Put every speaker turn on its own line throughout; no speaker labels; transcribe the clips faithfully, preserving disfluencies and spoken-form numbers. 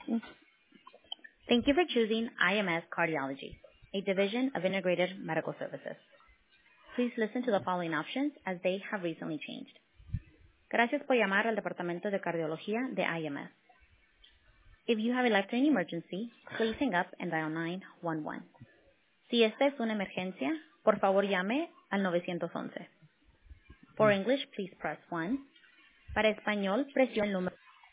Thank you for choosing I M S Cardiology, a division of Integrated Medical Services. Please listen to the following options as they have recently changed. Gracias por llamar al Departamento de Cardiología de I M S. If you have a life-threatening emergency, please hang up and dial nine one one. Si esta es una emergencia, por favor llame al nueve once. For English, please press one. Para español, presione el número.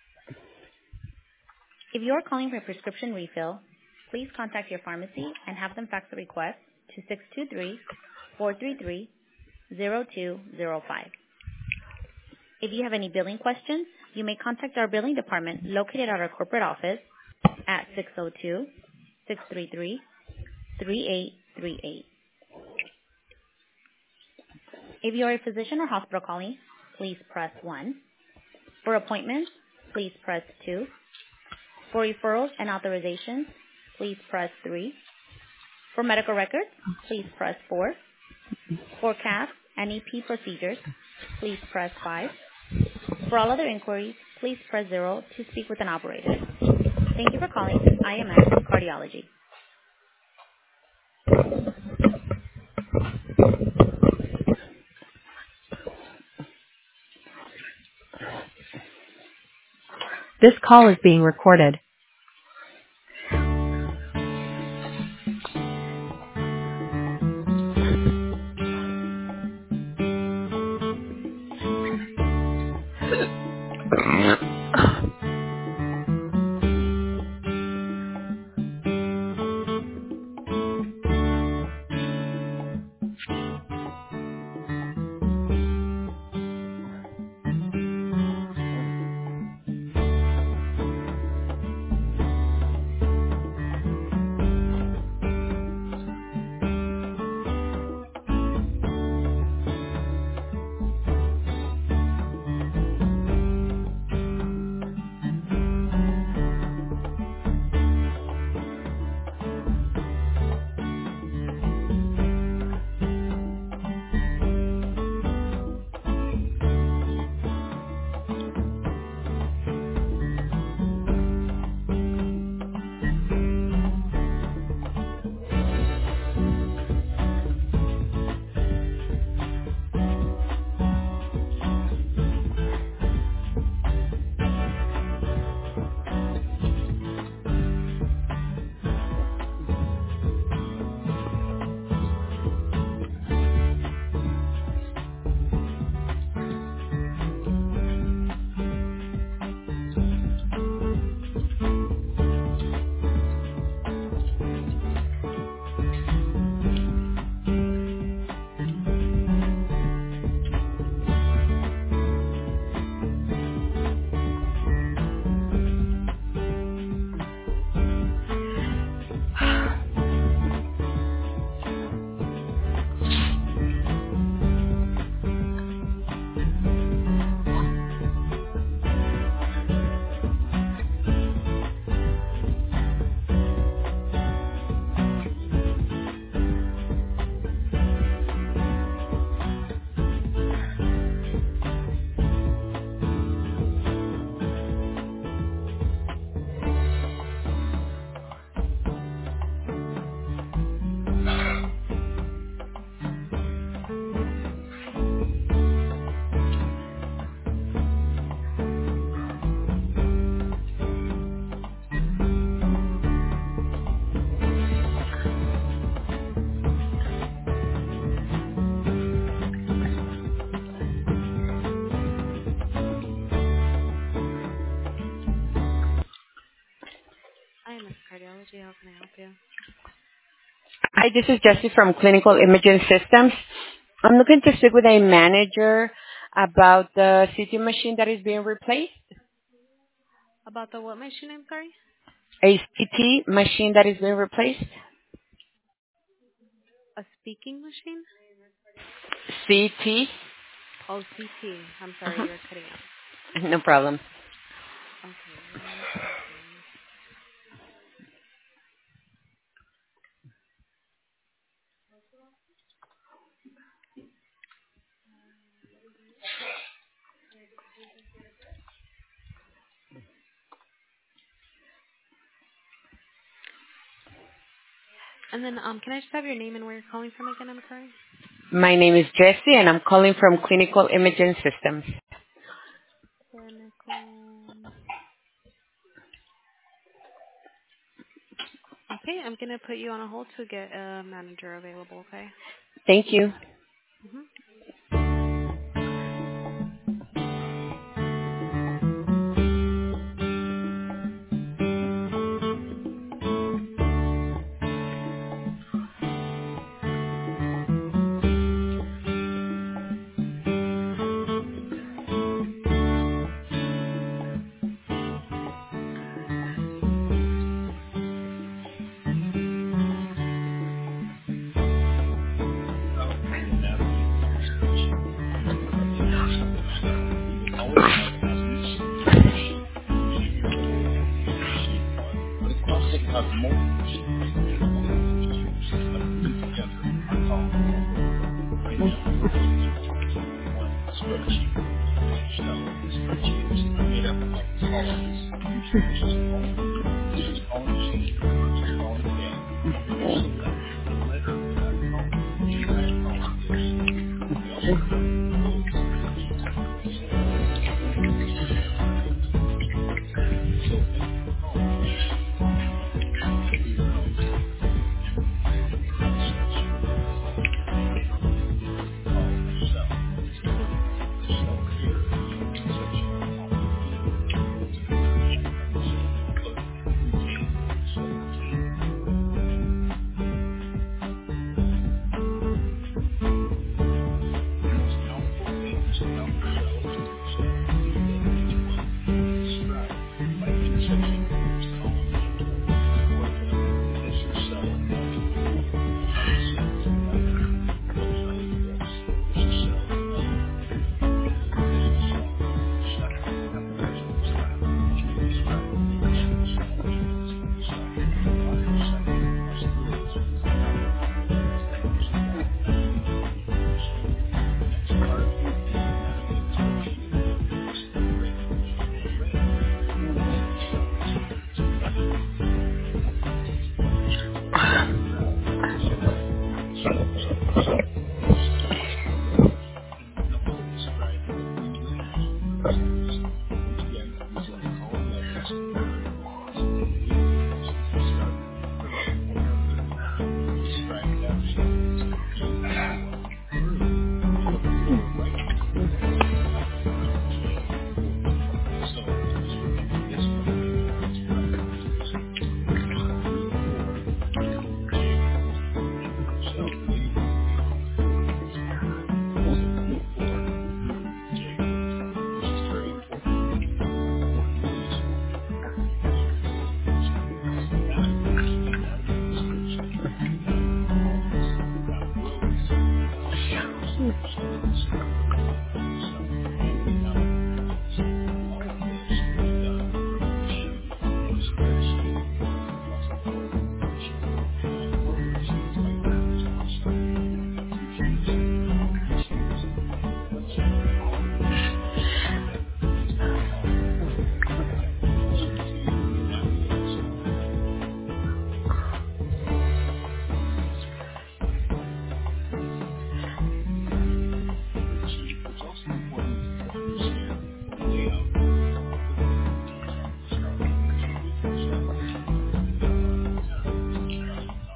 If you are calling for a prescription refill, please contact your pharmacy and have them fax the request to six two three, four three three, zero two zero five. If you have any billing questions, you may contact our billing department located at our corporate office at six oh two, six three three, three eight three eight. If you are a physician or hospital calling, please press one. For appointments, please press two. For referrals and authorizations, please press three. For medical records, please press four. For C A F and E P procedures, please press five. For all other inquiries, please press zero to speak with an operator. Thank you for calling I M S Cardiology.
This call is being recorded.
I M S Cardiology, how can I help you?
Hi, this is Jessie from Clinical Imaging Systems. I'm looking to speak with a manager about the C T machine that is being replaced.
About the what machine, I'm sorry?
A C T machine that is being replaced.
A speaking machine?
C T.
Oh, C T. I'm sorry,
Uh-huh.
you're cutting out.
No problem.
Okay, one second. And then um, can I just have your name and where you're calling from again? I'm sorry.
My name is Jessie, and I'm calling from Clinical Imaging Systems.
Clinical. Okay, I'm gonna put you on a hold to get a manager available. Okay.
Thank you.
Mm-hmm.